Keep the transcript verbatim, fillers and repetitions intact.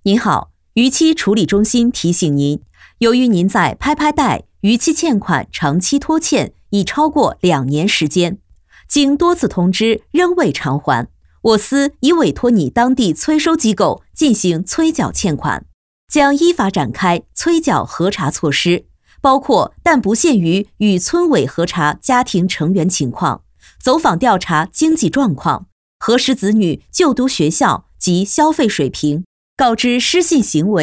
您好，逾期处理中心提醒您，由于您在拍拍贷逾期欠款长期拖欠已超过两年时间，经多次通知仍未偿还，我司已委托你当地催收机构进行催缴欠款，将依法展开催缴核查措施，包括但不限于与村委核查家庭成员情况，走访调查经济状况，核实子女就读学校及消费水平，告知失信行为